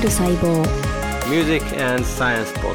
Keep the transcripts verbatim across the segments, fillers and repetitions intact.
る細胞 Music and Science Podcast。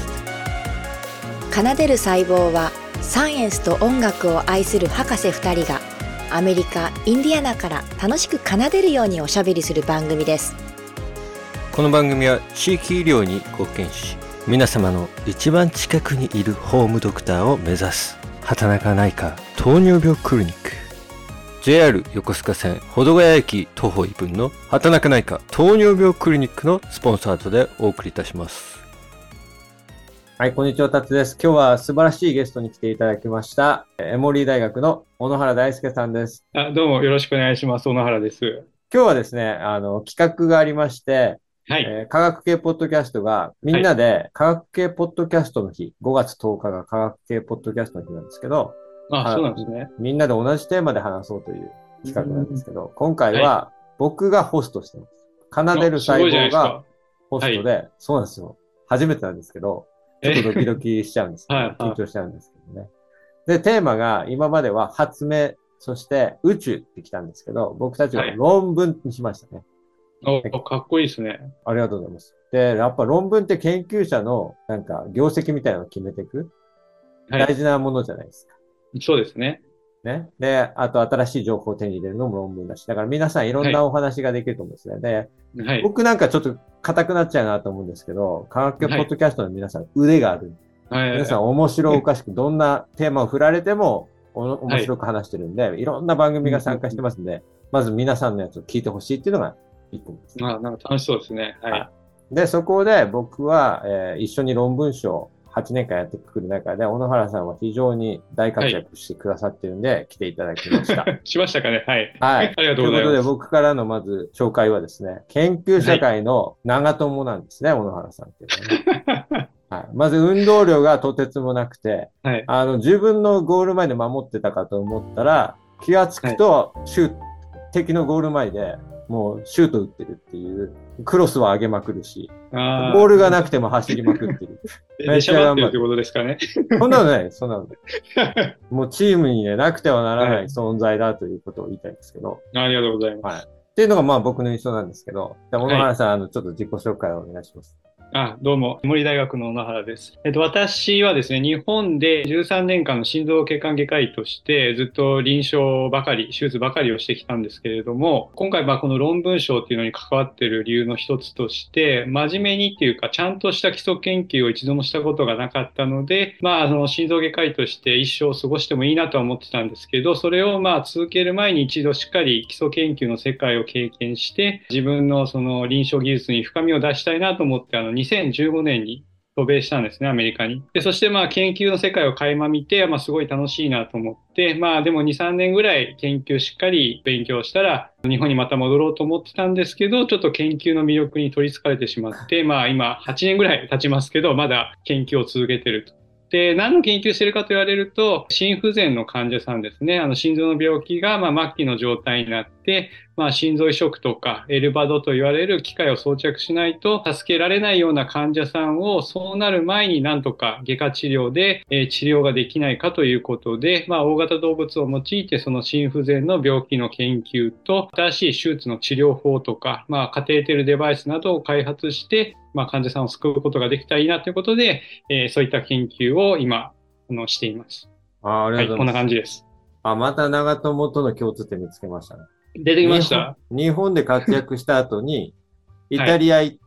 奏でる細胞はサイエンスと音楽を愛する博士ふたりがアメリカ・インディアナから楽しく奏でるようにおしゃべりする番組です。 この番組は地域医療に貢献し、皆様の一番近くにいるホームドクターを目指す畑中内科糖尿病クリニック、 ジェイアール 横須賀線保土ヶ谷駅徒歩いっぷんの畑中内科糖尿病クリニックのスポンサードでお送りいたします。はい、こんにちは、タツです。今日は素晴らしいゲストに来ていただきました。エモリー大学の小野原大輔さんです。 あ、どうもよろしくお願いします。小野原です。 今日はですね、あの、企画がありまして、 はい。 えー科学系ポッドキャストが、みんなで科学系ポッドキャストの日、ごがつとおかが科学系ポッドキャストの日なんですけど、 あ、そうなんですね。 みんなで同じテーマで話そうという企画なんですけど、今回は僕がホストしてます。奏でる細胞がホストで、そうなんですよ。初めてなんですけど、ちょっとドキドキしちゃうんですけど、 はい緊張しちゃうんですけどね。で、テーマが今までは発明、そして宇宙って来たんですけど、僕たちは論文にしましたね。 お、かっこいいですね。 ありがとうございます。で、やっぱ論文って研究者のなんか業績みたいなのを決めていく、 はい大事なものじゃないですか。 そうですね。 ね。で、あと新しい情報を手に入れるのも論文だし、だから皆さんいろんなお話ができると思うんですよね。で、 はい。 僕なんかちょっと硬くなっちゃうなと思うんですけど、科学系ポッドキャストの皆さん腕がある。 はい。 皆さん面白おかしく、どんなテーマを振られてもお面白く話してるんで、いろんな番組が参加してますんで、まず皆さんのやつを聞いてほしいっていうのが一個です。 あ、なんか楽しそうですね。はい。 で、そこで僕は、えー一緒に論文賞をはちねんかんやってくる中で、小野原さんは非常に大活躍してくださってるんで、来ていただきました。 しましたかね。はい。 はい。 ありがとうございます。 ということで僕からのまず紹介はですね、研究社会の長友なんですね、小野原さんっていうのはね。はい。まず運動量がとてつもなくて、 はい。 あの、自分のゴール前で守ってたかと思ったら、気がつくと、シュート、敵のゴール前でもうシュート打ってるっていう、クロスは上げまくるし、 あボールがなくても走りまくってる。 ーでしゃばってるってことですかね。 そんなのない、そんなのない。もうチームにね、なくてはならない存在だということを言いたいんですけど。 ありがとうございます。 はい。っていうのがまあ僕の印象なんですけど、じゃあ小野原さん、あの、ちょっと自己紹介をお願いします。 あ、どうも、森大学の小野原です。えっと、私はですね、日本でじゅうさんねんかんの心臓血管外科医として、ずっと臨床ばかり、手術ばかりをしてきたんですけれども、今回、まあ、この論文賞っていうのに関わっている理由の一つとして、真面目にっていうか、ちゃんとした基礎研究を一度もしたことがなかったので、まあ、あの、心臓外科医として一生過ごしてもいいなとは思ってたんですけど、それをまあ、続ける前に一度しっかり基礎研究の世界を経験して、自分のその臨床技術に深みを出したいなと思って、あの、にせんじゅうごねんに渡米したんですね、アメリカに。で、そしてまあ研究の世界を垣間見て、まあすごい楽しいなと思って、まあでもに、さんねんぐらい研究しっかり勉強したら、日本にまた戻ろうと思ってたんですけど、ちょっと研究の魅力に取り憑かれてしまって、まあ今はちねんぐらい経ちますけど、まだ研究を続けてると。で、何の研究してるかと言われると、心不全の患者さんですね。あの、心臓の病気が、まあ、末期の状態になって、まあ、心臓移植とか、エルバドと言われる機械を装着しないと助けられないような患者さんを、そうなる前になんとか外科治療で、えー治療ができないかということで、まあ、大型動物を用いて、その心不全の病気の研究と、新しい手術の治療法とか、まあ、カテーテルデバイスなどを開発して、まあ、患者さんを救うことができたらいいなということで、えーそういった研究を今、あの、しています。 あ、ありがとうございます。 はい、こんな感じです。 あ、また長友との共通点見つけましたね。 出てきました。 日本、日本で活躍した後に、イタリア行って、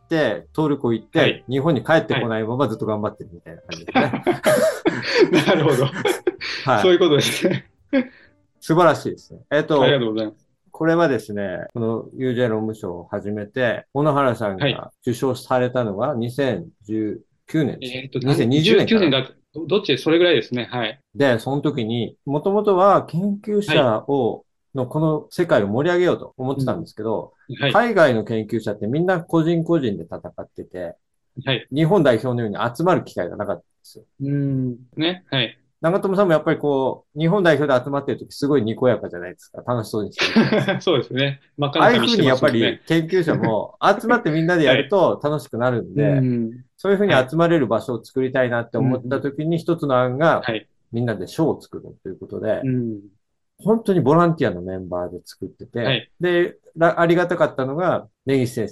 トルコ行って、 はい、 日本に帰ってこないままずっと頑張ってるみたいな感じですね。 なるほど。 はい。 そういうことですね。 素晴らしいですね。えっと、 ありがとうございます。 これはですね、この ユージェー 論文賞を始めて、小野原さんはい。 が受賞されたのがにせんじゅうきゅうねんです。 えっと、 にせんにじゅうねん 19 かな。 年だ、どどっちでそれぐらいですね。はい。 で、その時に、もともとは研究はい。 者を、のこの世界を盛り上げようと思ってたんうん。 ですけど、 はい。 海外の研究者ってみんな個人個人で戦ってて、 はい。 日本代表のように集まる機会がなかったんですよ。 うーん。ね。はい。 長友さんもやっぱりこう、日本代表で集まってる時すごいにこやかじゃないですか。楽しそうにしてるじゃないですか。 そうですね。真っ赤ああいう風にな髪してやっぱりますもんね。 研究者も集まってみんなでやるはい。 と楽しくなるんうで、 ーん。 そういう風にはい。 集まれる場所を作りたいなってう思ったん。 時に一つの案がはい。 みんなで賞を作るということで、 うん。 本当にボランティアのメンバーで作ってて、 はい。 で、らありがたかったのが、根岸先生が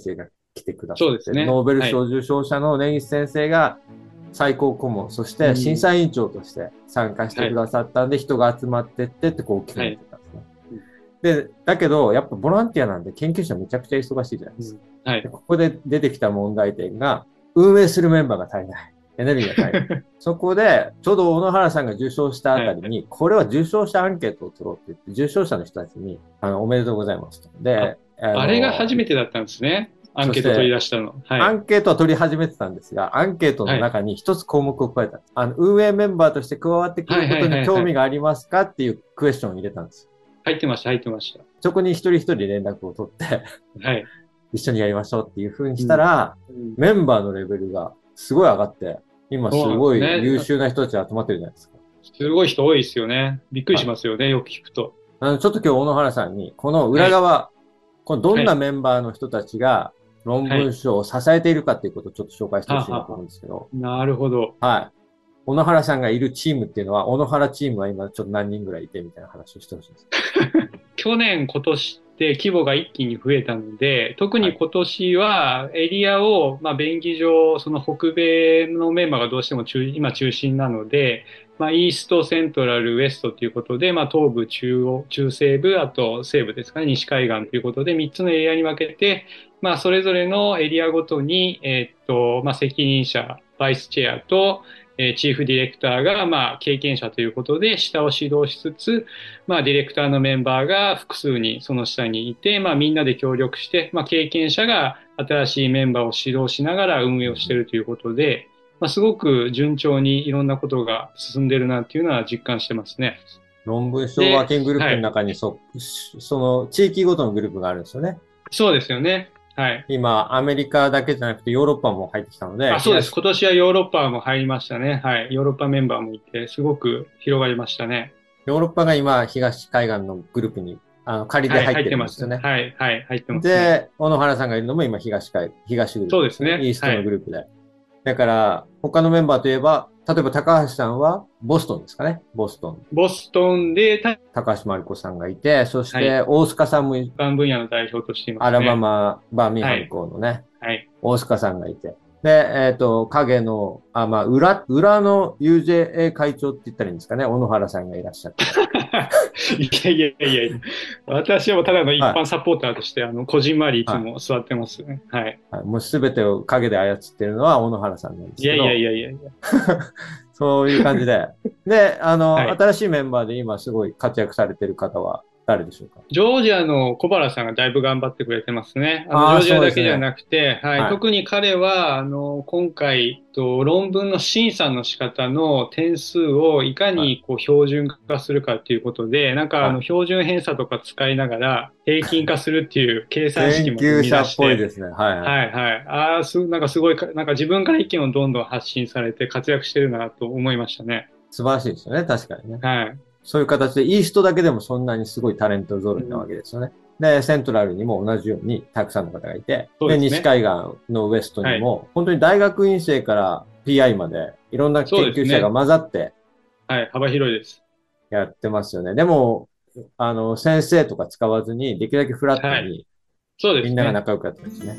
来てくださって、 そうですね。 ノーベル賞受賞者の根岸先生が最高顧問、そして審査委員長として参加してくださったんで、人が集まってってってこう大きくなってたんですね。で、だけど、やっぱボランティアなんで研究者めちゃくちゃ忙しいじゃないですか。はい、ここで出てきた問題点が、運営するメンバーが足りない。エネルギーが足りない。そこで、ちょうど小野原さんが受賞したあたりに、はい、これは受賞者アンケートを取ろうって言って、受賞者の人たちに、あの、おめでとうございますと。で、 あ, あれが初めてだったんですね。アンケート取り出したの。 はい、アンケートは取り始めてたんですが、アンケートの中に一つ項目を加えたんです。はい、あの、運営メンバーとして加わってくることに興味がありますかっていうクエスチョンを入れたんです。 入ってました、入ってました。 そこに一人一人連絡を取って、はい、一緒にやりましょうっていう風にしたら、うん、メンバーのレベルがすごい上がって、今すごい優秀な人たちが集まってるじゃないですか。 すごい人多いですよね。びっくりしますよね、はい、よく聞くと。 あのちょっと今日小野原さんに、この裏側、はい、このどんなメンバーの人たちが論文賞を支えているかっていうことをちょっと紹介してほしいなと思うんですけど。ははなるほど。 はい。小野原さんがいるチームっていうのは、小野原チームは今ちょっと何人ぐらいいてみたいな話をしてほしいんです。 去年、今年って規模が一気に増えたので、特に今年はエリアを、まあ、便宜上、その北米のメンバーがどうしても中今中心なので、まあ、イースト、セントラル、ウエストということで、まあ、東部、中央、中西部、あと西部ですかね、西海岸ということで、みっつのエリアに分けて、まあ、それぞれのエリアごとに、えーっと、まあ、責任者、バイスチェアと、えー、チーフディレクターが、まあ、経験者ということで、下を指導しつつ、まあ、ディレクターのメンバーが複数にその下にいて、まあ、みんなで協力して、まあ、経験者が新しいメンバーを指導しながら運営をしているということで、まあ、すごく順調にいろんなことが進んでるなっていうのは実感してますね。 論文賞ワーキンググループの中に そ,、はい、その地域ごとのグループがあるんですよね。 そうですよね。はい。 今、アメリカだけじゃなくてヨーロッパも入ってきたので。 あ、そうです。今年はヨーロッパも入りましたね。はい。ヨーロッパメンバーもいて、すごく広がりましたね。 ヨーロッパが今、東海岸のグループに、あの、仮で入ってるんですよね。 はい、はい、入ってます、ね。 で、小野原さんがいるのも今、東海、東グループ、 そうですね。 イーストのグループで。はい、だから、他のメンバーといえば、例えば高橋さんはボストンですかね。ボストン。 ボストンで、 高橋真理子さんがいて、そして大塚さんも、はい、 一般分野の代表としていますね。アラバマ、バーミンハム校のね。はい。大塚さんがいて。で、えっと、影の、あ、まあ、裏、裏の ユージェーエー 会長って言ったらいいんですかね。小野原さんがいらっしゃって。 いやいやいやいや私はもうただの一般サポーターとして、はい、あの、こじんまりいつも座ってますね。はい。はい、 もうすべてを影で操ってるのは小野原さんなんですけど。 いやいやいやいやいや。 そういう感じで。で、あの、はい、新しいメンバーで今すごい活躍されてる方は誰でしょうか？ ジョージアの小原さんがだいぶ頑張ってくれてますね。あのジョージアだけじゃなくて、はい、はい、特に彼は、あの、今回、と論文の審査の仕方の点数をいかにこう標準化するかっていうことで、はい、なんかあの標準偏差とか使いながら平均化するっていう計算式も生み出して。 研究者っぽいですね。はいはい。 はいはい。ああ、す、なんかすごい、なんか自分から意見をどんどん発信されて活躍してるなと思いましたね。 素晴らしいですよね。確かにね。 はい。 そういう形で、イーストだけでもそんなにすごいタレント揃いなわけですよね。うん、で、セントラルにも同じようにたくさんの方がいて、で、ね、西海岸のウエストにも、はい、本当に大学院生から ピーアイ までいろんな研究者が混ざって、ね、 はい、幅広いです。 やってますよね。でも、あの、先生とか使わずに、できるだけフラットに、はい、そうですね。みんなが仲良くやってるんですね。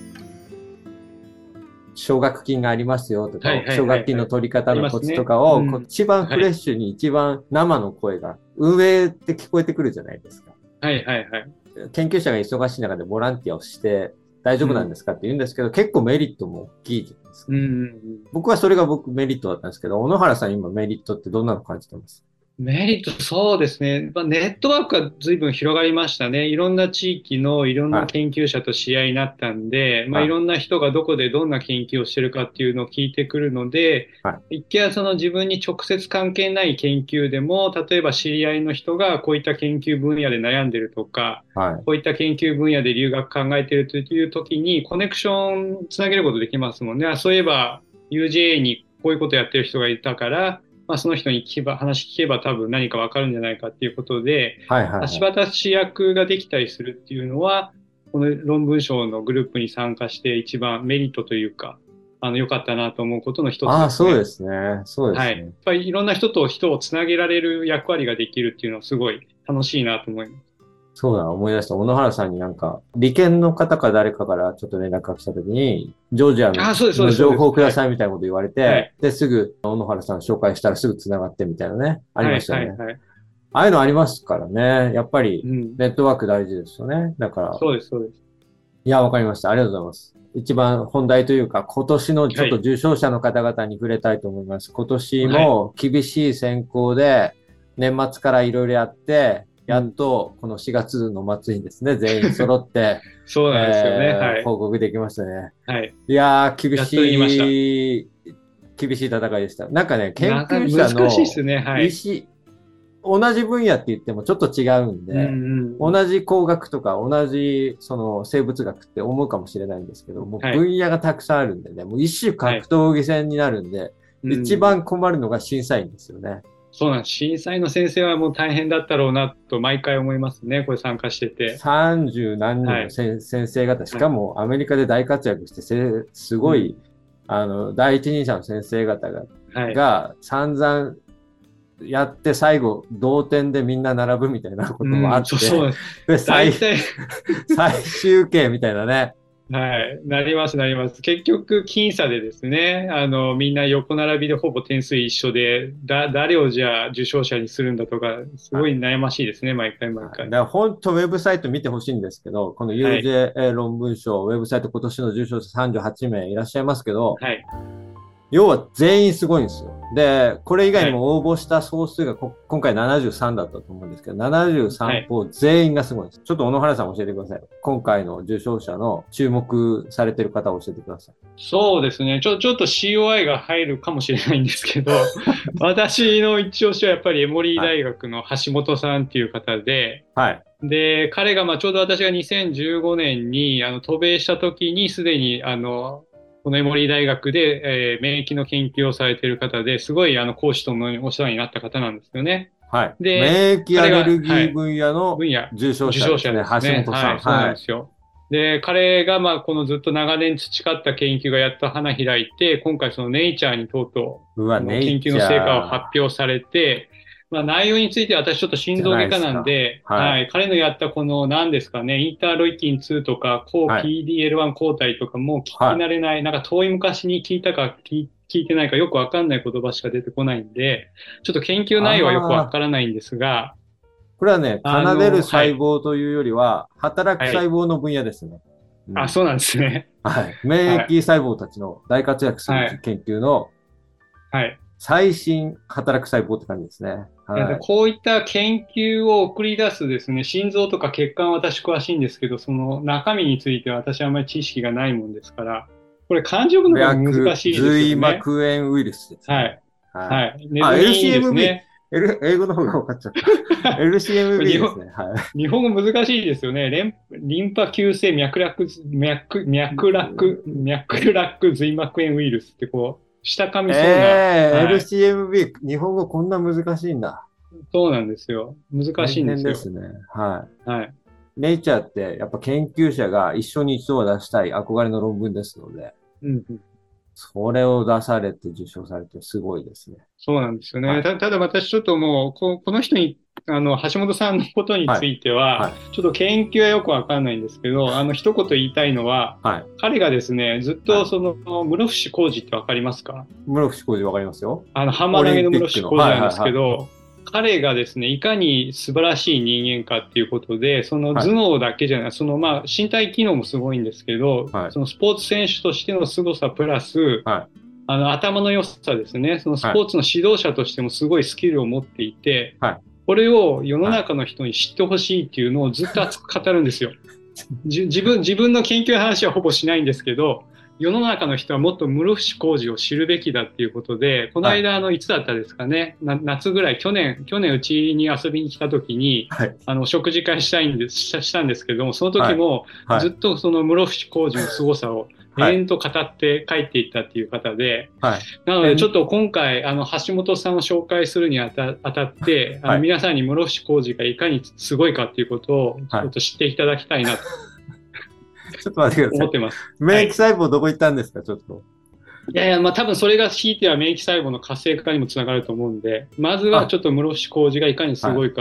奨学金がありますよとか、奨学金の取り方のコツとかを、ね、うん、一番フレッシュに一番生の声が、運営って聞こえてくるじゃないですか。 はいはいはい。 研究者が忙しい中でボランティアをして大丈夫なんですかって言うんですけど、うん、結構メリットも大きいじゃないですか。うんうんうん、僕はそれが僕メリットだったんですけど、小野原さん今メリットってどんなの感じてます？ メリット、そうですね。まあ、ネットワークが随分広がりましたね。いろんな地域のいろんな研究者と試合になったんで、はい、まあ、いろんな人がどこでどんな研究をしてるかっていうのを聞いてくるので、はい、一見その自分に直接関係ない研究でも、例えば知り合いの人がこういった研究分野で悩んでるとか、はい、こういった研究分野で留学考えてるという時にコネクションつなげることできますもんね。そういえば ユージェーエー にこういうことやってる人がいたから、まあ、その人に聞けば、話聞けば多分何かわかるんじゃないかっていうことで、はいはいはい、橋渡し役ができたりするっていうのは、この論文賞のグループに参加して一番メリットというか、あの、良かったなと思うことの一つですね。 ああ、そうですね。そうですね。はい。 やっぱりいろんな人と人をつなげられる役割ができるっていうのはすごい楽しいなと思います。 そうだ、思い出した。小野原さんになんか、理研の方か誰かからちょっと連絡が来た時に、ジョージアのあ、そうです、そうです、そうです。 の情報くださいみたいなこと言われて、 はい。 で、すぐ小野原さん紹介したらすぐ繋がってみたいなね、ありはい、はい、 ましたよね。 はい。 ああいうのありますからね。やっぱりうん。 ネットワーク大事ですよね。だから、 そうです、そうです。 いや、わかりました。ありがとうございます。一番本題というか、今年のちょっとはい。 受賞者の方々に触れたいと思います。今年はい。 も厳しい選考で、年末からいろいろやって、やっうん。 とこのしがつの末にですね、全員揃って、 そうなんですよね。 えー、 はい。 報告できましたね。 はい。 いやー、厳やっとできました。 しい、厳しい戦いでした。なんかね、研なか、 究難者のしいですね。はい。 意思、同じ分野って言ってもちょっと違うんうん、 で、 うん。 同じ工学とか同じその生物学って思うかもしれないんですけど、もうはい。 分野がたくさんあるんでね、もう一種はい。 格闘技戦になるんで、 うん。 一番困るのが審査員ですよね。 そうなんです。震災の先生はもう大変だったろうなと毎回思いますね。これ参加してて。 さんじゅう何人はい。 の先先生方、しはい。 かもアメリカで大活躍してせ、すごい、 うん。 あの、第一人者の先生方が、 はい。 が散々やって最後同点でみんな並ぶみたいなこともあうん。そう、そうって、 なんです。 で、最、 大体最終形みたいなね。 はい。なります、なります。結局、僅差でですね、あの、みんな横並びでほぼ点数一緒で、だ、誰をじゃあ受賞者にするんだとか、すごい悩ましいですね、毎回毎回。 はい。だから本当ウェブサイト見てほしいんですけど、このはい。 ユージェー 論文賞、ウェブサイト今年の受賞者さんじゅうはち名いらっしゃいますけど、 はい。 要は全員すごいんですよ。で、これ以外はい。 にも応募した総数がこ今回ななじゅうさんだったと思うんですけど、ななじゅうさんはい。 校全員がすごいんです。ちょっと小野原さん教えてください。今回の受賞者の注目されている方を教えてください。 そうですね。ちょ、ちょっと シーオーアイ が入るかもしれないんですけど、私の一押しはやっぱりエモリーはい。 大学の橋本さんっていう方で、 はい。 で、彼がまあちょうど私がにせんじゅうごねんにあの渡米した時にすでにあの、このエモリー大学で、えー免疫の研究をされている方ですごいあの講師ともお世話になった方なんですよね。 はい。 で、 免疫ア彼が、 レルギーはい、 分野の分野、 受賞受賞者ですね。 者ですね。 橋本さん。 はい、そうなんはい。 ですよ。で、彼が、まあ、このずっと長年培った研究がやっと花開いて、今回そのネイチャーにとうとうわ、 う、あの、 ネイチ研究の成果を発ャー表されて、まあ、内容については私ちょっと心じゃないで臓外科なんすか。 で、 はい。 はい、彼のやったこの何ですかね、インターロイキンツーとか、抗はい。 ピーディーエルワン 抗体とかも聞きは慣れない、なんか遠い昔に聞いたか聞い聞いてないかよくわかんない言葉しか出てこないんで、ちょっと研い。 究内容はよくわああ。 からないんですが、 これはね、奏でるあの、は細い、 胞というよりは、働くはい。 細胞の分野ですね。うあ、 ん。 そうなんですね。 はい。免はい、 疫細胞たちの大活躍するはい、 研究のはい。 最新働く細胞って感じですね。 えっと、 はい。 こういった研究を送り出すですね、心臓とか血管は私詳しいんですけど、その中身については私はあまり知識がないもんですから、これ漢字読むのが難脈、 しいですよ髄ね。 膜炎ウイルスですね。 はい。 はい。 はい。ネあ、 ズミですエルシーエムビー。 ね。 L、英語の方が分かっちゃった。 これエルシーエムビー日本、 ですね。はい。 日本語難しいですよね。リンリンパ球性脈絡、脈、脈絡、脈絡髄膜炎ウイルスってこう、下噛みそうな、 えー、 はい。 エルシーエムビー、日本語こんな難しいんだ。 そうなんですよ。難大しいんですよ。 変ですね。はい。 はい。 ネイチャーってやっぱ研究者が一緒に一度は出したい憧れの論文ですので、 うんうん。 それを出されて受賞されてすごいですね。 そうなんですよね。 はい。 た、ただ私ちょっともう、こ、この人に、あの、橋本さんのことにはい。 ついては、 はい。 ちょっと研究はよくわかんないんですけど、あの、一言言いたいのは、 はい。 彼がですね、ずっはい。 とその、室伏広治ってわかりますか？ 室伏工事わかりますよ。 あの、ハンマーオリ投げの室伏ンピックの。はい広治なんですけはいはど、彼がですね、いかに素晴らしい人間かっていうことで、そのい。はい。 頭脳だけじゃない、そのまあ身体機能もすごいんですけど、 はい。 そのスポーツ選手としての凄さプラス、 はい。 あの頭の良さですね、そのスはい。 ポーツの指導者としてもすごいスキルを持っていて、 はい。 これを世のはい。 中の人に知ってほしいっていうのをずっと熱く語るんですよ。じ自分、自分の研究の話はほぼしないんですけど、世の中の人はもっと室伏広治を知るべきだっていうことで、このはい。 間、あの、いつだったですかね、な夏ぐらい、去年、去年うちに遊びに来た時に、 はい。 あの、食事会したいんです、したしたんですけども、そのはい。 時もはい。 ずっとその室伏広治の凄さをはい。 延々と語って帰っていったっていう方で、 はい。 なのえ、 で、ちょっと今回、あの、橋本さんを紹介するにあた、あたって、あの、 はい。 皆さんに室伏広治がいかにすごいかっていうことを、 はい。 ちょっと知っていただきたいなとちょっと待ってください。 思ってます。は免疫い。 細胞どこ行ったんですかちょっと。 いやいや、まあ多分それがひいては免疫細胞の活性化にもつながると思うんで、まずはあ、 ちょっと室伏広治がいかにすはい。 ごいかを。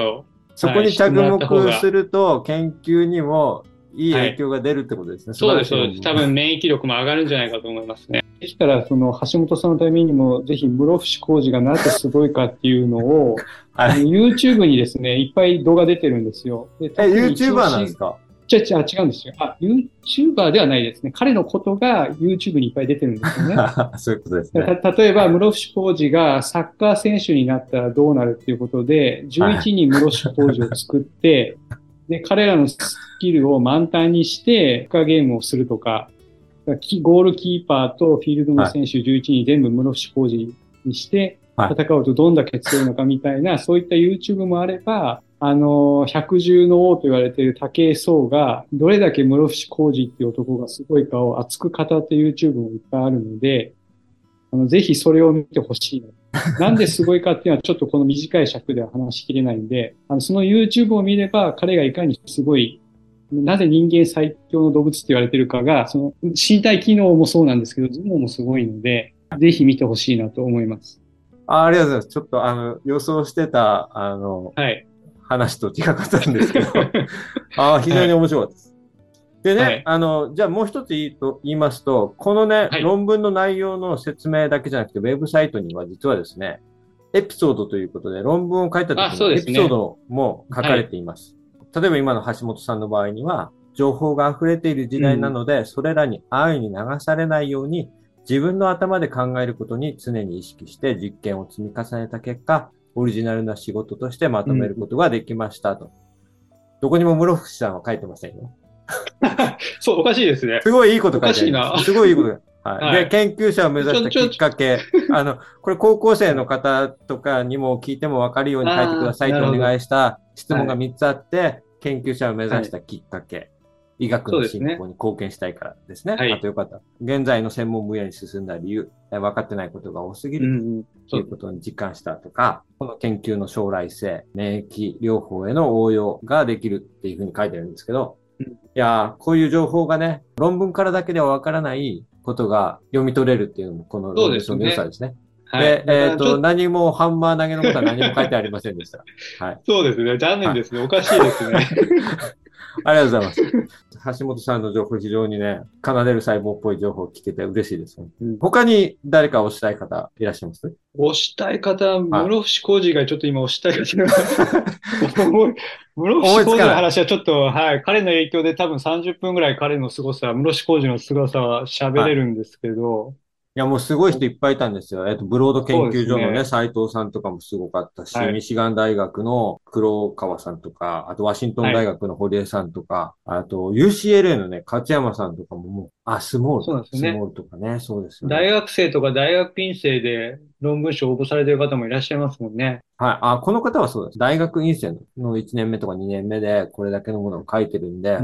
そこに着はいしてもらった方目がすると、研究にもいいはい影響が出るってことですね。 そうです、そうです。 素晴らしい多分免疫力も上がるんじゃないかと思いますね。できたら、その橋本さんのためにも、ぜひ室伏広治がなぜすごいかっていうのを、 はい。 YouTube にですね、いっぱい動画出てるんですよ。で、 え、 特に一 YouTuber 押し、 なんですか？ 違う違う、あ違うんですよ。あ、YouTuber ではないですね。彼のことが YouTube にいっぱい出てるんですよね。 そういうことですね。 た例えば、室伏広治がサッカー選手になったらどうなるっていうことで、11 はい。 人室伏広治を作って、で、彼らのスキルを満タンにして、サッカーゲームをするとか、ゴールキーパーとフィールドのはい。 選手じゅういちにん全部室伏広治にしてはい。 戦うとどんだけ強いのかみたいな、そういった YouTube もあれば、あの、百獣の王と言われている武井壮が、どれだけ室伏広治っていう男がすごいかを熱く語って YouTube もいっぱいあるので、あの、ぜひそれを見てほしいな。なんですごいかっていうのはちょっとこの短い尺では話しきれないんで、あの、その YouTube を見れば彼がいかにすごい、なぜ人間最強の動物って言われてるかが、その身体機能もそうなんですけど、頭脳もすごいので、ぜひ見てほしいなと思います。 あ、ありがとうございます。ちょっとあの、予想してた、あの、 はい。 話と違かったんですけど、あー非常にはい。 面白かったです。でね、 はい。 あの、じゃあもう一つ言いと言いますと、このね、 はい。 論文の内容の説明だけじゃなくて、ウェブサイトには実はですね、エピソードということで、論文を書いたあ、 時そうのエピソーですね。 ドも書かれはい。 ています。例えば今の橋本さんの場合には、情報が溢れている時代なうん。 ので、それらに安易に流されないように、自分の頭で考えることに常に意識して実験を積み重ねた結果、オリジナルな仕事としてまとめうん。 ることができましたと。どこにも室伏さんは書いてませんよ。 そう、おかしいですね。 すごいいいことお書いてあります。 かしいな。 すごいいいこと。はい。で、 はい。 研究者を目指ちょ、 したきっちょ、ちょ、 かけ。あの、これ高校生はい。 の方とかにも聞いてもわかるように書いてくだああ、 さいとおなるほど。 願いした質問がはい。 みっつあって、研究者を目はい。 指したきっかけ。医学のそうですね。 進歩に貢献したいからですね。 はい。 あとよかった。現在の専門分野に進んだ理由。分かってないことが多すぎるとうんうん。 いうそう。 ことに実感したとか、この研究の将来性、免疫療法への応用ができるっていうふうに書いてあるんですけど、 うん。 いやー、こういう情報がね、論文からだけではわからないことが読み取れるっていうのも、このそうで論文書の良さすね。 ですね。 はい。 で、 だかえっと、 らちょっと、 何もハンマー投げのことは何も書いてありませんでした。はい。 そうですね。残念はい。 ですね。おかしいですね。 ありがとうございます。橋本さんの情報、非常にね、奏でる細胞っぽい情報を聞けて嬉しいです。 うん。 他に誰か推したい方いらっしゃいます？ 押したい方、 はい。 室伏広治がちょっと今押したい方が思い、室伏広治の思いつかない。 話はちょっと、はい、彼の影響で多分さんじゅっぷんぐらい彼の凄さ、室伏広治の凄さは喋はい。 れるんですけど、 いや、もうすごい人いっぱいいたんですよ。えっと、ブロード研そうで究所のね、 すね。 斉藤さんとかもすごかったし、 はい。 ミシガン大学の黒川さんとか、あとワシントンはい。 大学の堀江さんとか、あと ユーシーエルエー のね、勝山さんとかももう、あ、スモールそうなか。 んですよね。 スモールとかね、そうですよね。 大学生とか大学院生で論文賞応募されてる方もいらっしゃいますもんね。 はい。あ、この方はそうです。大学院生のいちねんめとかにねんめでこれだけのものを書いてるんで、 うん。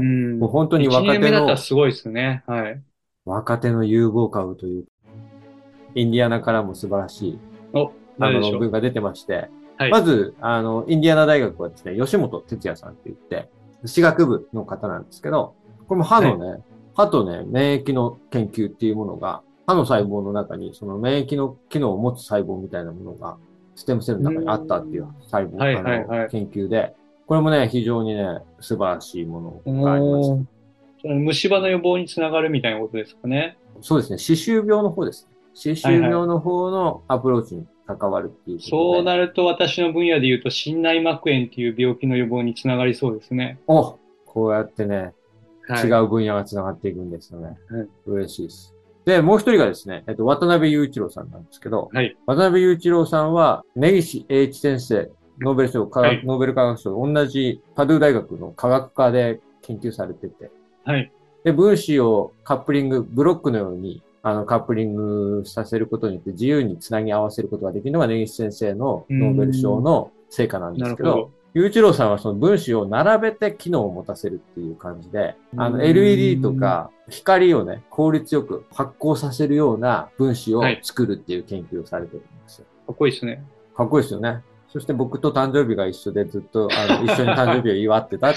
もう本当にいち、 若 2年目だったら手の、 すごいですね。はい。 若手の有望株という、インディアナからも素晴らしいお、 あの誰でしょう。 論文が出てまして、 はい。 まず、あの、インディアナ大学はですね、吉本哲也さんって言って、歯学部の方なんですけど、これも歯はい。 のね、歯とね、免疫の研究っていうものが、歯の細胞の中にその免疫の機能を持つ細胞みたいなものが、ステムセルうの中にあったっていうん。 細胞、 はいあの、 はいはい。 研究で、これもね、非常にね、素晴らしいものがありました。 おー、その虫歯の予防につながるみたいなことですかね。 そうですね、歯周病の方ですね。歯周はいはい。 病の方のアプローチに関わるっていうことで、 そうなると私の分野で言うと、心内膜炎っていう病気の予防につながりそうですね。 お、こうやってね、違はい。 う分野が繋がっていくんですよね。 はい。 嬉しいです。で、もう一人がですね、えっと、渡辺雄一郎さんなんですけど、 はい。 渡辺雄一郎さんは、根岸英一先生、ノーベル賞、科学、 はい。 ノーベル化学賞、同じパドゥ大学の科学科で研究されてて、 はい。 で、分子をカップリング、ブロックのように、あの、カップリングさせることによって自由につなぎ合わせることができるのが根岸先生のうーノーベル賞ん。 の成果なんですけど、 なるほど。 雄一郎さんはその分子を並べて機能を持たせるっていう感じで、 うーあの エルイーディー とん。 か光をね、効率よく発光させるような分子はい。 を作るっていう研究をされてるんですよ。 かっこいいですね。 かっこいいですよね。そして僕と誕生日が一緒でずっとあの一緒に誕生日を祝ってたっていう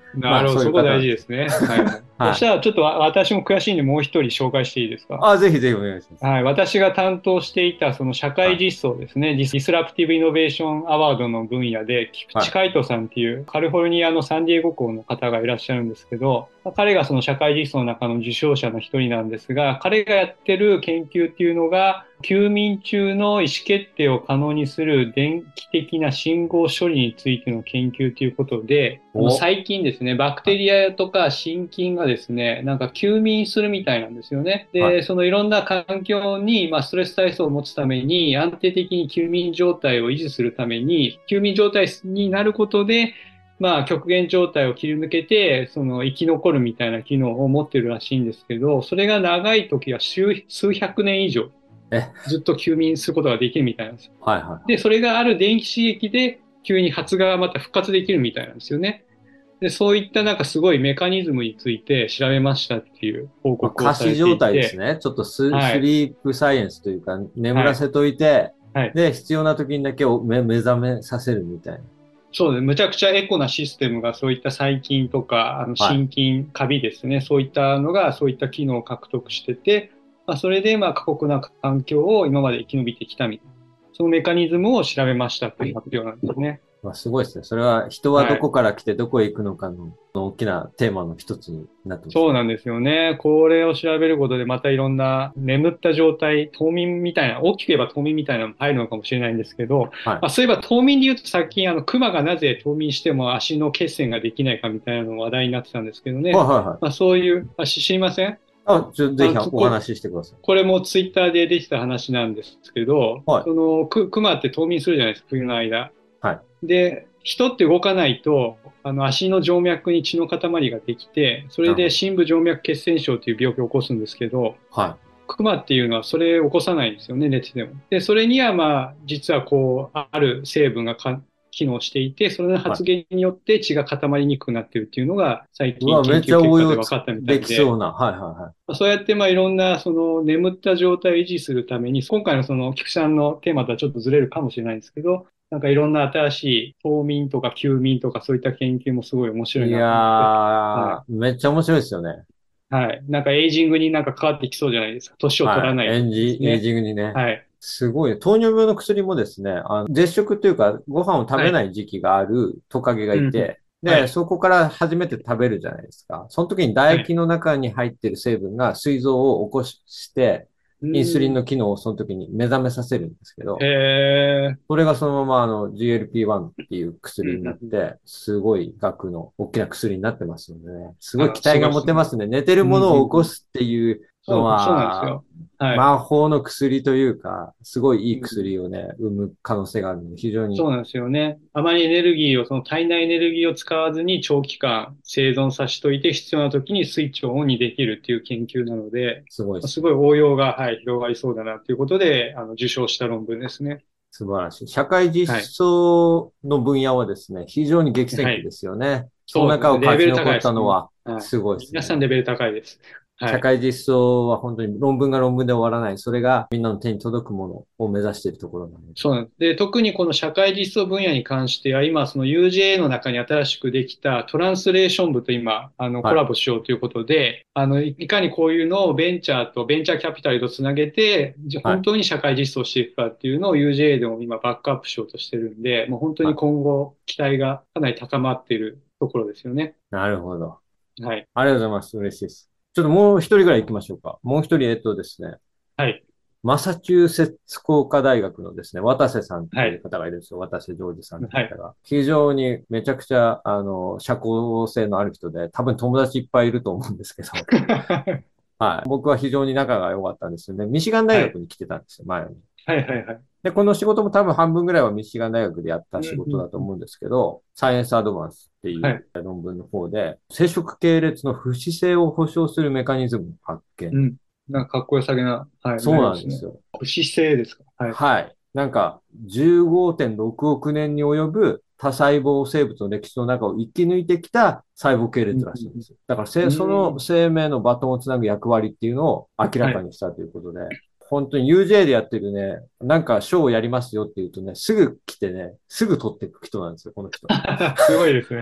なるほど、そこ大事ですね。はい。 はい。 そしたら、ちょっとわ私も詳しいんで、もう一人紹介していいですか？ あ、ぜひぜひお願いします。 はい。私が担当していた、その社会はい。 実装ですね。ディスディスラプティブイノベーションアワードの分野で、菊はい。 池海人さんっていうカリフォルニアのサンディエゴ校の方がいらっしゃるんですけど、彼がその社会実装の中の受賞者の一人なんですが、彼がやってる研究っていうのが、休眠中の意思決定を可能にする電気的な信号処理についての研究ということで、あのお、 最近ですね、バクテリアとか細菌がですね、なんか休眠するみたいなんですよね。 はい。 で、そのいろんな環境に、まあ、ストレス体操を持つために、安定的に休眠状態を維持するために、休眠状態になることで、まあ、極限状態を切り抜けて、その生き残るみたいな機能を持ってるらしいんですけど、それが長い時は数数百年以上、 え、 ずっと休眠することができるみたいなんですよ。 はいはで、それがある電気刺激で、急に発芽がまた復活できるみたいなんですよね。で、そういったなんかすごいメカニズムについて調べましたっていう報い。まあ、 告をされて仮死状いて、 態ですね。ちょっとス、 はい、 スリープサイエンスというか、眠はい、 らせといて、 はい。 で、必要な時にだけを目、目覚めさせるみたいな。 そうです。むちゃくちゃエコなシステムがそういった細菌とか、あの、 はい。 心筋、カビですね。そういったのが、そういった機能を獲得してて、まあ、それで、まあ、過酷な環境を今まで生き延びてきたみたいな。そのメカニズムを調べましたという発表なんですね。 まあ、すごいですね。それは人はどはい。 こから来てどこへ行くのかの大きなテーマの一つになってますね。 そうなんですよね。これを調べることで、またいろんな眠った状態、冬眠みたいな、大きく言えば冬眠みたいなのも入るのかもしれないんですけど、 はい。 まあ、そういえば冬眠で言うと最近、あの、クマがなぜ冬眠しても足の血栓ができないかみたいなのが話題になってたんですけどね。 はいはいはい。 まあ、そういう、あ、し知りません？ あ、ちょ、ぜあの、 ひおこ、 話ししてください。 これもツイッターで出てた話なんですけど、 はい。 その、ク、クマって冬眠するじゃないですか、冬の間。 はい。 で、人って動かないと、あの足の静脈に血の塊ができて、それなるほど。 で深部静脈血栓症という病気を起こすんですけど、 はクマっていうのはそれを起こさないんですよね、寝てても。で、それにはまあ、実はこう、ある成分がか機能していて、それのい。はい。 発現によって血が固まりにくくなっているっていうのが最うわ、 近研めっちゃ究結果で応用つ分かったみたでいで、 きそうな。はいはいはい。 まあそうやってまあいろんなその眠った状態を維持するために、今回のその菊池さんのテーマとはちょっとずれるかもしれないんですけど、なんかいろんな新しい冬眠とか休眠とかそういった研究もすごい面白いいなと思って。はい。 やー、めっちゃ面白いですよね。 はい。なんかエイジングになんか関わってきそうじゃないですか。年を取らはい。 ないとかエンジ、エイですね。 ジングにね。 はい。 すごい。糖尿病の薬もですね、あの、絶食というか、ご飯を食はい。 べない時期があるトカゲがうんうん。 いて、で、 はい。 そこから初めて食べるじゃないですか。その時に唾はい。 液の中に入っている成分が膵臓を起こして、 うインスリンん。 の機能をその時に目覚めさせるんですけへど、 え。 それがそのままあの ジーエルピーワン っていううんう薬になっんうん。 て、すごい額の大きな薬になってますのでね、すごいあ、 期待がすごいですね。 持てますね。寝てるうんうんものを起うん。 こすっていうのそう、そうなんですは、 よ。はい。 魔法の薬というか、すごいいいうん。 薬をね、生む可能性があるので、非常にそうなんですよね。あまりエネルギーを、その体内エネルギーを使わずに長期間生存させておいて必要な時にスイッチをオンにできるっていう研究なので、 すごいですね。 すごい応用が、はい、広がりそうだなということで、あの、受賞した論文ですね。 素晴らしい。社会実はい。 装の分野はですね、非常に激戦区ではい。 すよね。そのそうですね。 中をレベル勝ち残っ高いですね。 たのは、 はい。 すごいですね。 皆さんレベル高いです。はい。 社会実装は本当に論文が論文で終わらない。それがみんなの手に届くものを目指しているところなので。 そうなんです。で、特にこの社会実装分野に関しては、今、その ユージェーエー の中に新しくできたトランスレーション部と今、あの、コラはい。 ボしようということで、あの、いいかにこういうのをベンチャーとベンチャーキャピタルとつなげて、じゃはい。 本当に社会実装していくかっていうのを ユージェーエー でも今バックアップしようとしてるんで、もう本当にはい。 今後期待がかなり高まっているところですよね。 なるほど。 はい。 ありがとうございます。嬉しいです。ちょっともう一人ぐらい行きましょうか。もう一人、えっとですね、 はい。 マサチューセッツ工科大学のですね、渡瀬さんっていうはい。 方がいるんですよ。渡瀬ジョージさんってはい。 いう方が。非常にめちゃくちゃ、あの、社交性のある人で、多分友達いっぱいいると思うんですけど、はい。僕は非常に仲が良かったんですよね。ミシガン大はい。 学に来てたんですよ、前に。 はい。はい。はい。 で、この仕事も多分半分ぐらいはミシガン大学でやったうん仕事うんうん。 だと思うんですけど、サイエンスアドバンスっていうはい。 論文の方で、生殖系列の不死性を保証するメカニズムを発見。 うん。なんかかっこよさげな、はい、 そう内容ですね。 なんですよ。 不死性ですか？はい。 はい。なんか、じゅうごてんろくおく年に及ぶ多細胞生物の歴史の中を生き抜いてきた細胞系列うんらしいんですよ。だからせ、 うんそうん。うーん。 の生命のバトンをつなぐ役割っていうのを明らはい。 かにしたということで、本当に ユージェー でやってるね、なんかショーをやりますよって言うとね、すぐ来てね、すぐ取っていく人なんですよ、この人。 すごいですね。はい。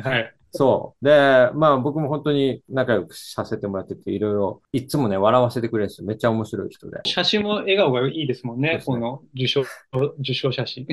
そう。で、まあ僕も本当に仲良くさせてもらってて、いろいろ、いつもね、笑わせてくれるんですよ。めっちゃ面白い人で。 写真も笑顔がいいですもんね、 そうですね。 この受賞、受賞写真。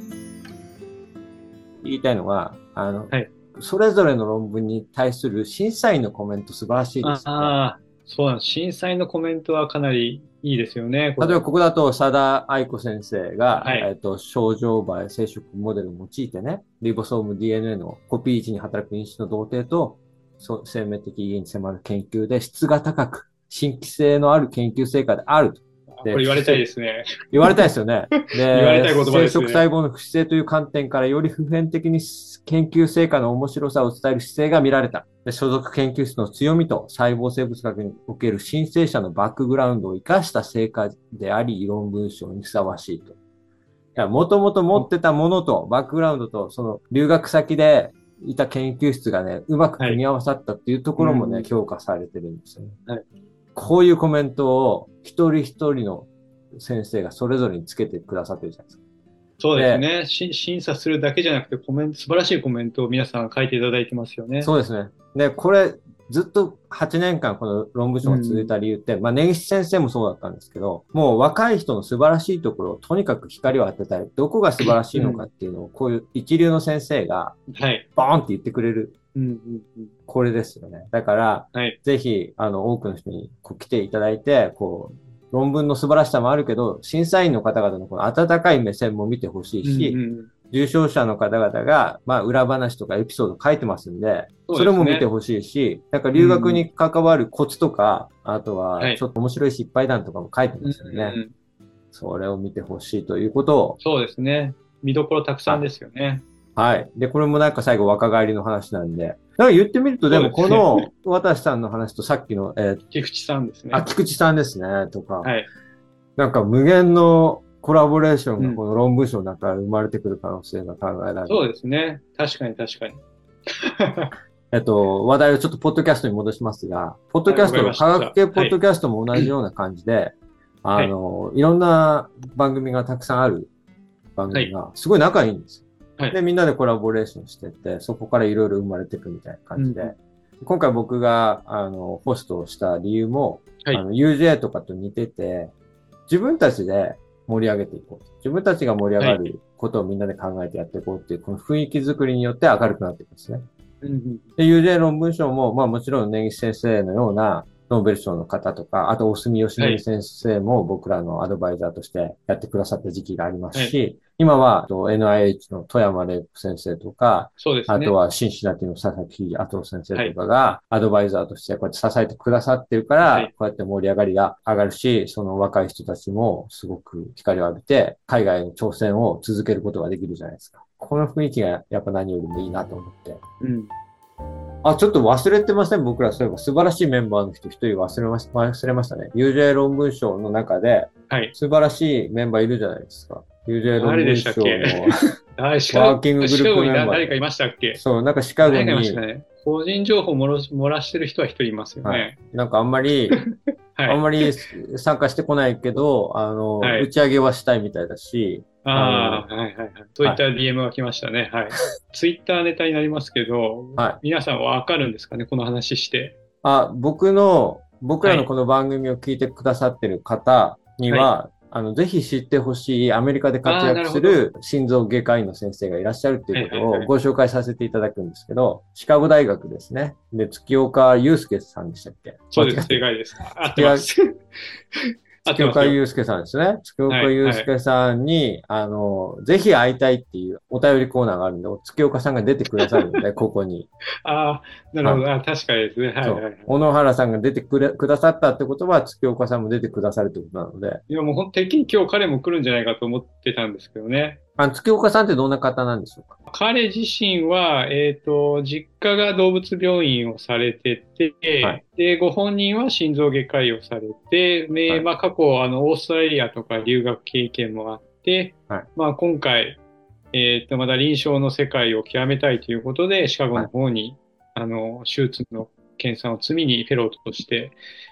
言いたいのは、あの、 はい。 それぞれの論文に対する審査員のコメント素晴らしいですよね。 ああ、そうなんです。審査員のコメントはかなりいいですよね、これ。 例えばここだと、佐田愛子先生が、 はい。 えっと、症状倍生殖モデルを用いてね、リボソーム ディーエヌエー のコピー位置に働く因子の同定と、そう生命的意義に迫る研究で質が高く、新規性のある研究成果であると。で、 あこれ言われたいですね。 言われたいですよね。で、 言われたい言葉生ですね。 殖細胞の不死性という観点からより普遍的に研究成果の面白さを伝える姿勢が見られた。で所属研究室の強みと細胞生物学における申請者のバックグラウンドを生かした成果であり、論文章にふさわしいと。もともと持ってたものと、バックグラウンドと、その留学先でいた研究室がね、うまくはい。 組み合わさったっていうところもね、 うん。 評価されてるんですよね。 はい。 こういうコメントを一人一人の先生がそれぞれにつけてくださってるじゃないですか。 そうですで、 ね。し審査するだけじゃなくて、コメント、素晴らしいコメントを皆さん書いていただいてますよね。 そうですね。で、これ、ずっとはちねんかんこの論文う賞が続いん。 た理由って、まあ、根岸先生もそうだったんですけど、もう若い人の素晴らしいところをとにかく光を当てたい。どこが素晴らしいのかうん。 っていうのを、こういう一流の先生が、 はい。 ボーンって言ってくれる。 うんうんうん。 これですよね。だから、 はい。 ぜひ、あの、多くの人にこう来ていただいて、こう、論文の素晴らしさもあるけど、審査員の方々のこの温かい目線も見てほしいうんうし、 ん。 重症者の方々が、まあ、裏話とかエピソード書いてますんで、 そうそれですね。 も見てほしいし、なんかうん留学うん。 に関わるコツとか、あとはい。 はちょっと面白い失敗談とかも書いてうんますよね。 うん。 それを見てほしいということを、 そうですね。見どころたくさんはい。 ですよね。 はい。で、これもなんか最後若返りの話なんで、なんか言ってみると、でもこそうですね。 の渡さんの話とさっきの、えー菊池さんですあ、 ね。 菊池さんですね、とか、 はい。 なんか無限のコラボレーションうん。 がこの論文章の中から生まれてくる可能性が考えられる。 そうですね。確かに確かに。 えっと、話題をちょっとポッドキャストに戻しますが、ポッドはい、 キャスト、 わかりました。 科学系ポはい。 ッドキャストも同じような感じで、 はい。 あの、いろんな番組がたくさんある番はい。 組が、すごい仲いいんですよ。で、 はい。 みんなでコラボレーションしてて、そこからいろいろ生まれていくみたいな感じで、 うん。 今回僕が、あの、ホストをした理由も、 はい。 あの、ユージェー とかと似てて、自分たちで盛り上げていこう。自分たちが盛り上はい。 がることをみんなで考えてやっていこうっていう、この雰囲気作りによって明るくなっていくんですね。 うん。 で、ユージェー 論文賞も、まあもちろん根岸先生のようなノーベル賞の方とか、あと、大隅義はい。 則先生も僕らのアドバイザーとしてやってくださった時期がありますはい。 し、今は エヌアイエイチ の富山玲子先生とか、 そうですね。 あとはシンシナティの佐々木後先生とはい。 かがアドバイザーとしてこうやって支えてくださってるから、 はい。 こうやって盛り上がりが上がるし、その若い人たちもすごく光を浴びて、海外の挑戦を続けることができるじゃないですか。この雰囲気がやっぱ何よりもいいなと思って。 うん。 あ、ちょっと忘れてません。僕らそういえば素晴らしいメンバーの人一人忘れまし、忘れましたね。ユージェー 論文賞の中ではい。 素晴らしいメンバーいるじゃないですか。ユージェー 論誰で文したっけ？ 賞のあ、シカゴ、 ワーキンググシカゴにループメンバーで。 だ誰かいましたっけ？ そう、なんかシカゴ誰かいましたに、 ね。個人情報漏らし、漏らしてる人は一人いますよはい。 ね。 なんかあんまり、 はい。 あんまり参加してこないけど、あの、 はい。 打ち上げはしたいみたいだし、あああ、 の、 はいはいはい。そういはい。 った ディーエム が来ましたね。はい。ツイッターネタになりますけど、 はい。 皆さんわかるんですかね、この話して。 あ、僕の、僕はい。 らのこの番組を聞いてくださってる方にはい。 は、あの、ぜひ知ってほしいアメリカで活ああ、な躍るほど。 する心臓外科医の先生がいらっしゃるっていうはいことはいはい。 をご紹介させていただくんですけど、シカゴ大学ですね。で、月岡祐介さんでしたっけ？間違そうです。 ってる。 正解です。あ合って月岡ます。合って月ますよ。 岡祐介さんですね。月岡はい、はい。 祐介さんに、あの、ぜひ会いたいっていうお便りコーナーがあるんで、月岡さんが出てくださるので、ここに。 ああ、なるはい。 ほど。あ、確かにですね。はい、はい、はそう。 い。 小野原さんが出てくれ、くださったってことは、月岡さんも出てくださるってことなので、 いや、もう本当に今日彼も来るんじゃないかと思ってたんですけどね。 あの、月岡さんってどんな方なんでしょうか？ 彼自身は、えっと、実家が動物病院をされてはい。 て、で、ご本人は心臓外科医をされて、で、 はい。 まあ、過去、あの、オーストラリアとか留学経験もあって、 はい。 まあ、今回、えっと、まだ臨床の世界を極めたいということで、シカゴのはい。 方に、あの、手術の研鑽を積みにフェローとして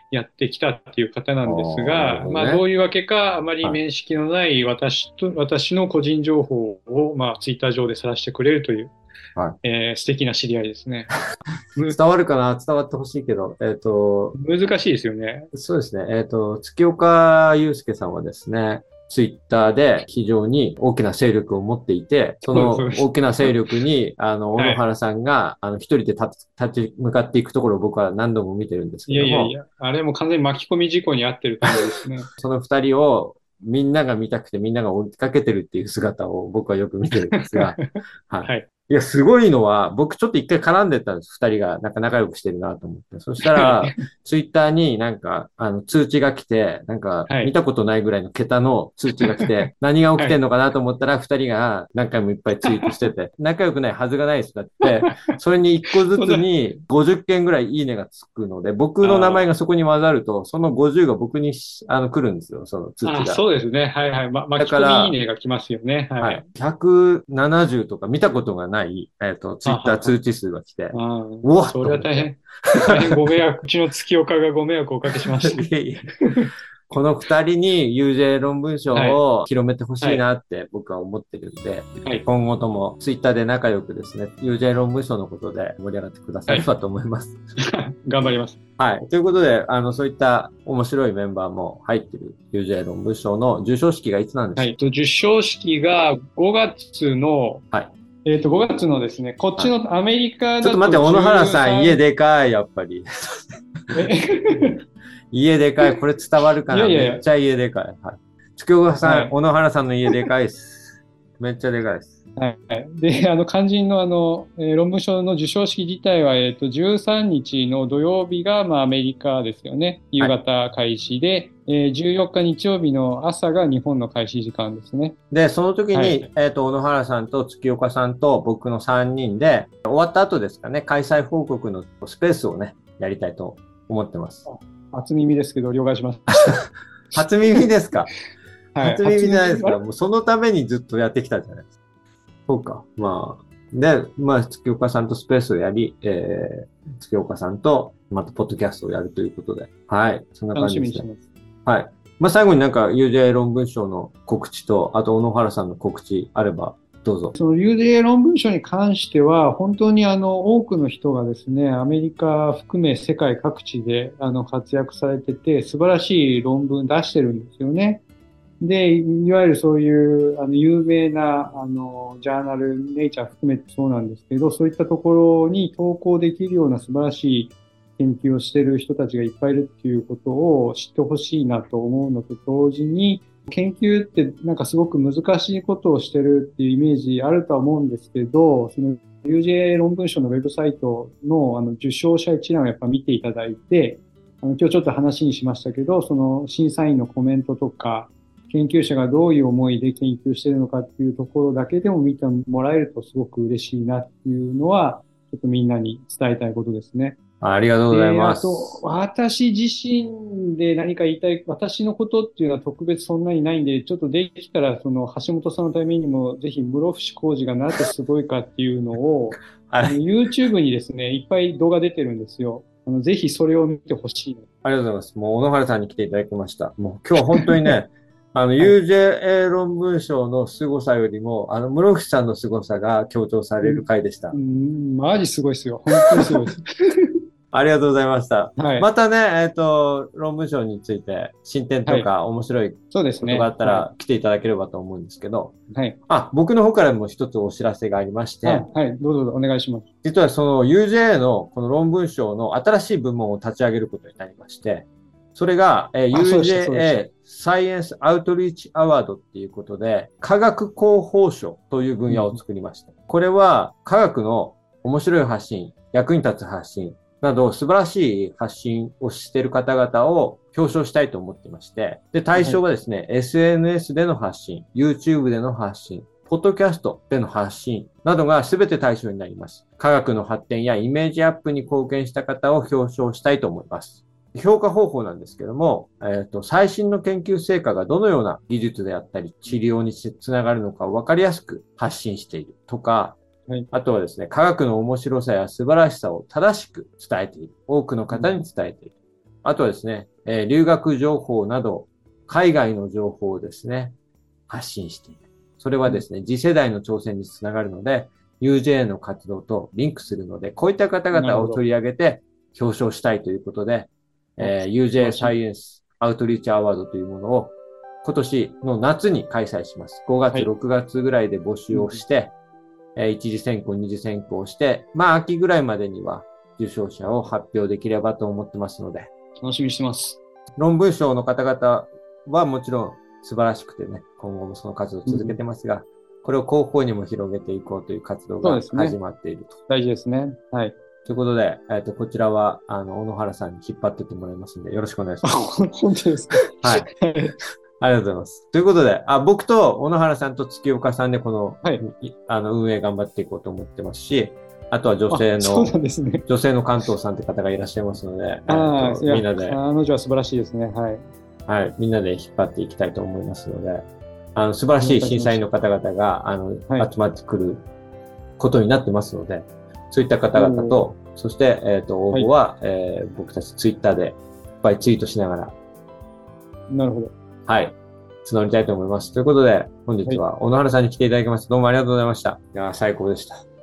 やってきたっていう方なんですあーなるが、 ほどねまあどういうわけかあまり面識のない私と、私の個人情報をまあツイッター上で晒してくれるという、 はえー素敵な知り合いですね。む伝わるかな伝わってほしいけど、えっと、 難しいですよね。 そうですね。えっと、月岡祐介さんはですね、ツイッターで非常に大きな勢力を持っていて、そのそうです大きな勢力に、あの、小はい。 野原さんが、あの、一人で立つ立ち向かっていくところを僕は何度も見てるんですけいやども、 いやいや、あれも完全に巻き込み事故に遭ってる感じですね。 その二人をみんなが見たくてみんなが追いかけてるっていう姿を僕はよく見てるんですが、はい。 はい。 いや、すごいのは、僕ちょっと一回絡んでたんです。二人がなんか仲良くしてるなと思って。そしたら、ツイッターになんか、あの、通知が来て、なんか、 はい。 見たことないぐらいの桁の通知が来て、何が起きはい。 てんのかなと思ったら、二人が何回もいっぱいツイートしてて、仲良くないはずがないです。だって、それに一個ずそんな、 つにごじゅっけんぐらいいいねがつくので、僕の名前あがそこに混ざると、そのごじゅうが僕にあの来るんですよ、その通あ、ああ、 知が。 そうですね。はいはい。ま、 だ巻き込みいいから、 ねが来ますよね。ははい。 い。 ひゃくななじゅうとか見たことがない、えっと、ツイッターははは。 通知数が来て、 あうわあ、そっと思って。 れは大変、大変ご迷惑、うちの月岡がご迷惑をおかけしました。 いやいやこの二人に ユージェー 論文賞はい。 を広めてほしはい。 いなって僕は思ってるんで、 はい。 今後ともツイッターで仲良くですね、ユージェー 論文賞のことで盛り上がってくださはい。 ればと思います。 頑張ります。 はい。ということで、あの、そういった面白いメンバーも入ってる ユージェー 論文賞の授賞式がいつなんでしょはい。と、授賞式がごがつの、 う？はい。 えっと、ごがつのですね、こっちはい。 のアメリカだとちょっと待って、小野原さん、家じゅうさん、 でかい、やっぱり。 え家でかい。これ伝わるかな？ いやいやいや、 めっちゃ家でかい。はい。月岡さん、 はい。 小野原さんの家でかいです。めっちゃでかいです。 はい。で、あの、肝心のあの、えー論文賞の授賞式自体は、えっと、じゅうさんにちの土曜日が、まあ、アメリカですよね。夕はい。 方開始で、えー、じゅうよっか日曜日の朝が日本の開始時間ですね。 で、その時はい。 に、えっと、小野原さんと月岡さんと僕のさんにんで、終わった後ですかね、開催報告のスペースをね、やりたいと思ってます。 あ初耳ですけど、了解しました。 初耳ですか？ はい。 初耳初耳、 じゃないですか？ あれもうそのためにずっとやってきたじゃないですか。そうか。まあ。で、まあ、月岡さんとスペースをやり、えー、月岡さんと、また、ポッドキャストをやるということで。はい。そんな感楽しじですね。 みにしてます。 はい。まあ、最後になんか ユージェー 論文賞の告知と、あと、小野原さんの告知あれば、どうぞ。 その ユージェー 論文賞に関しては、本当にあの多くの人がですね、アメリカ含め世界各地であの活躍されてて、素晴らしい論文出してるんですよね。で、いわゆるそういうあの有名なあのジャーナル、ネイチャー含めてそうなんですけど、そういったところに投稿できるような素晴らしい研究をしている人たちがいっぱいいるっていうことを知ってほしいなと思うのと同時に、研究ってなんかすごく難しいことをしてるっていうイメージあるとは思うんですけど、その ユージェー 論文賞のウェブサイトのあの受賞者一覧をやっぱ見ていただいて、あの今日ちょっと話にしましたけど、その審査員のコメントとか、研究者がどういう思いで研究しているのかっていうところだけでも見てもらえるとすごく嬉しいなっていうのは、ちょっとみんなに伝えたいことですね。 ありがとうございで、 まあと、 す。 私自身で何か言いたい、私のことっていうのは特別そんなにないんで、ちょっとできたら、その橋本さんのためにも、ぜひ室伏広治がなぜすごいかっていうのを、あの、 はい。 YouTube にですね、いっぱい動画出てるんですよ。あの、ぜひそれを見てほしい。 ありがとうございます。もう、小野原さんに来ていただきました。もう、今日は本当にね、あの、 はい。 ユージェー 論文賞の凄さよりも、あの、室伏さんの凄さが強調されるうん、 回でした。 うん、マジすごいですよ。本当にすごいです。 ありがとうございました。 はい。 またね、えっと、論文賞について進展はい。 とか面白いそうですことがあね。はい。 ったら来ていただければと思うんですけど、 はい。 あ、僕の方からも一つお知らせがありましあ、 て、 はい。どうぞどうぞお願いします。 実はその ユージェー のこの論文賞の新しい部門を立ち上げることになりまして、それが、えー、 あ、そうでした、そうでした。 ユージェーエー Science Outreach Award っていうことで、科学広報賞という分野をうん。 作りました。これは科学の面白い発信、役に立つ発信など素晴らしい発信をしている方々を表彰したいと思っていまして、で、対はい。 象はですね、エスエヌエス での発信、YouTube での発信、ポッドキャストでの発信などが全て対象になります。科学の発展やイメージアップに貢献した方を表彰したいと思います。評価方法なんですけども、えっと、最新の研究成果がどのような技術であったり治療につながるのかを分かりやすく発信しているとか、 はい。 あとはですね、科学の面白さや素晴らしさを正しく伝えている。多くのうん。 方に伝えている。 あとはですね、えー留学情報など、海外の情報をですね、発信している。それはですね、次世代の挑戦につながるので、ユージェー の活動とリンクするので、こういった方々を取り上げて表彰したいということで、えー、ユージェー サイエンスアウトリーチアワードというものを今年の夏に開催します。ごがつ、 はい、 ろくがつぐらいで募集をして、うん、えー、一次選考、二次選考をして、まあ秋ぐらいまでには受賞者を発表できればと思ってますので。 楽しみにしてます。 論文賞の方々はもちろん素晴らしくてね、今後もその活動を続けてますが、うん、これを広報にも広げていこうという活動が始まっていると。 ね、大事ですね。はい。 ということで、えっと、こちらは、あの、小野原さんに引っ張ってってもらいますので、よろしくお願いします。 本当ですか。 はい。ありがとうございます。ということで、あ、僕と小野原さんと月岡さんでこの、はい、あの、運営頑張っていこうと思ってますし、あとは女性の、そうなんですね。女性の関東さんって方がいらっしゃいますので、 あえー、みんなで。 彼女は素晴らしいですね。はい。 はい。みんなで引っ張っていきたいと思いますので、あの、素晴らしい審査員の方々が、あの、はい、集まってくることになってますので、そういった方々と、そして、えっと、応募は、はい、えー、僕たちツイッターでいっぱいツイートしながら。 なるほど。 はい。募りたいと思います。ということで、本日は小野原さんに来ていただきました。どうもありがとうございました。いや、最高でした。